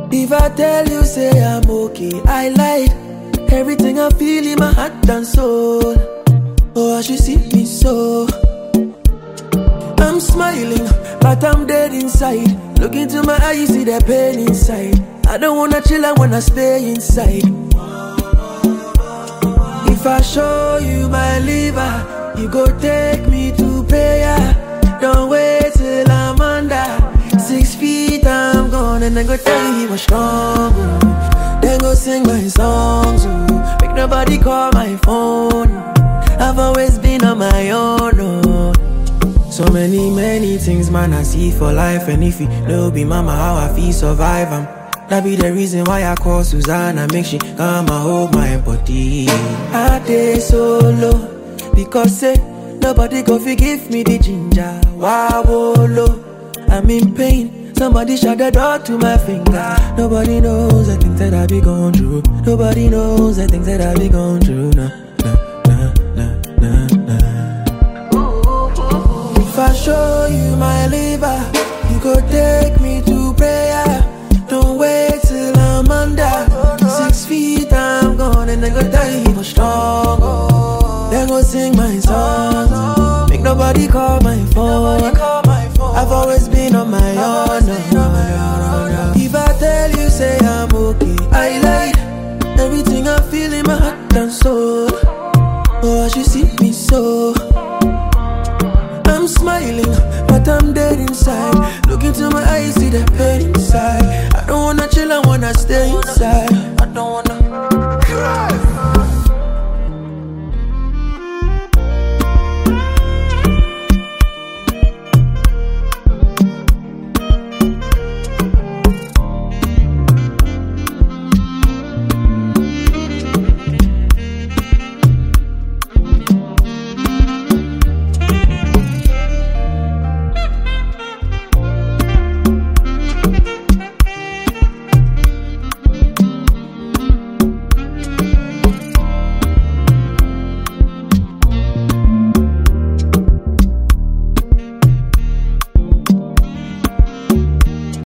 If I tell you, say I'm okay, I lied. Everything I feel in my heart and soul. Oh, I should see me so. I'm smiling, but I'm dead inside. Look into my eyes, see the pain inside. I don't wanna chill, I wanna stay inside. If I show you my liver, you go take me to prayer. Don't wait till I'm under 6 feet, I'm gone. And I go tell you he was strong. Then go sing my songs. Make nobody call my phone. I've always been on my own. So many things, man, I see for life. And if you know be mama, how I feel survive, that be the reason why I call Susanna. Make she come and hold my body. I day solo, because say nobody go forgive me the ginger. Wow, low, I'm in pain. Somebody shut the door to my finger. Nobody knows the things that I be going through. Nobody knows the things that I be going through. Nah. If I show you my liver, you go take me to prayer. Don't wait till I'm under 6 feet, I'm gone. And I go tell you he was strong. Then go sing my songs. Make nobody call my phone. I've always been on my own. If I tell you, say I'm okay, I lied. Everything I feel in my heart and soul. Oh, I should see me so. I'm smiling, but I'm dead inside. Look into my eyes, see the pain inside. I don't wanna chill, I wanna stay inside. I don't wanna cry.